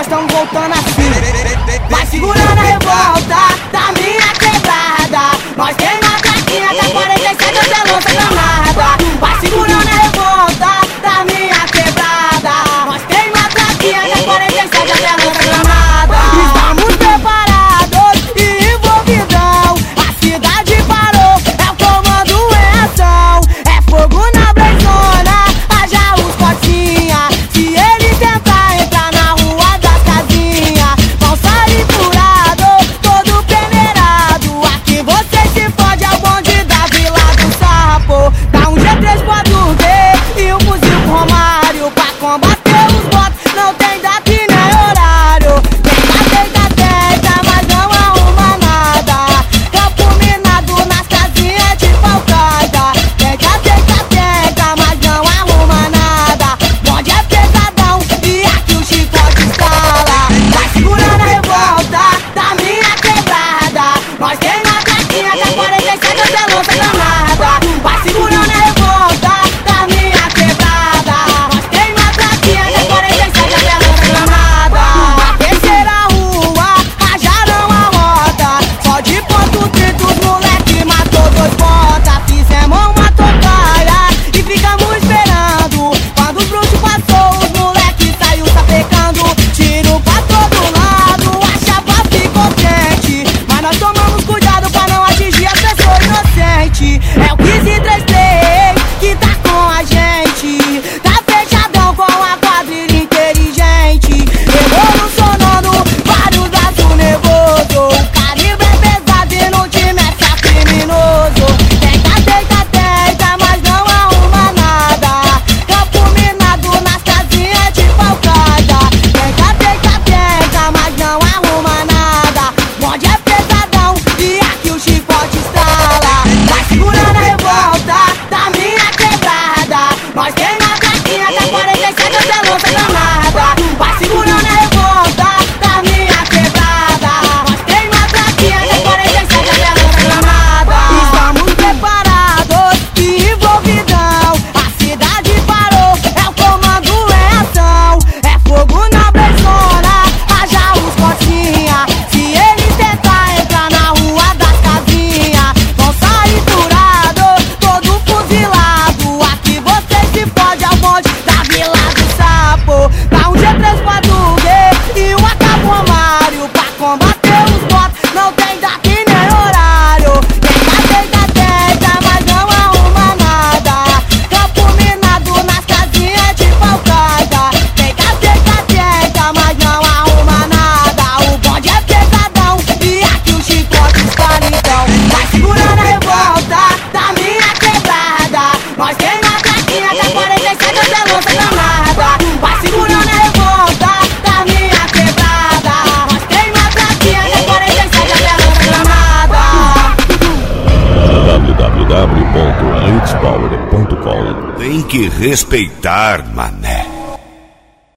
nós estamos voltando assim. Vai segurando a revolta da minha quebrada. Nós queima a traquinha da 47 até lança granada. Vai segurando a revolta da minha quebrada. Nós queima a traquinha da 47 até lança granada. Estamos preparados e envolvidão. A cidade parou, é o comando em ação. É fogo na brezona, haja os cotinha. Se eles tentar entrar na rua das casinhas, vão sair furado, todo peneirado. Aqui você se fode, é o bonde da Vila do Sapo. Dá um G3 4D e um fuzil com Romário pra combater os bots, não tem data e nem horário. Tenta, mas não arruma nada. Campo minado nas casinhas de Al-Qaeda. Tenta, mas não arruma nada. Bonde é pesadão e aqui o chicote escala. Vai segurando a revolta da minha quebrada. Nós queima a traquinha da 47 até lança granada. Vai segurando a revolta da minha quebrada. Nós queima a traquinha da 47 até lança granada. Na terceira rua, rajaram a rota. Só de ponto 30 os moleque matou 2 botas. Fizemos uma tocaia e ficamos esperando. Quando os bruxos passou, os moleque saiu sapecando. Tiro pra todo lado, a chapa ficou quente. Mas nós tomamos cuidado pra não atingir as pessoas inocentes. É o 1533 que tá com a gente. Tá fechadão com a quadrilha inteligente. Revolucionando vários braços nervoso. O calibre é pesado e no time é só criminoso. Tenta, mas não arruma nada. Campo minado nas casinhas de Al-Qaeda. Tenta, mas não arruma nada. Bonde é pesadão e aqui o chicote estala. Vai segurando a revolta da minha quebrada. Nós queima a traquinha da 47 até lança granada. Vai segurando a revolta da minha quebrada. Nós queima a traquinha da 47 até lança granada. Estamos preparados e envolvidão. A cidade parou, é o comando em ação. É fogo na brezona, haja os cotinha. Se eles tentar entrar na rua das casinhas, vão sair furado, todo fuzilado. Aqui você se fode, é o bonde da Vila do Sapo. Dá um G3 4D e um AK Romário pra combater os bots, não tem data e nem horário. Tenta, mas não arruma nada. Campo minado nas casinhas de Al-Qaeda. Tenta, mas não arruma nada. O bonde é pesadão e aqui o chicote escala então. Vai segurando a revolta da minha quebrada. Nós queima a traquinha da 47 até lança granada. Vai segurando a revolta da minha quebrada. Nós queima a traquinha da 47 até lança granada. www.hitspower.com. Tem que respeitar, mané.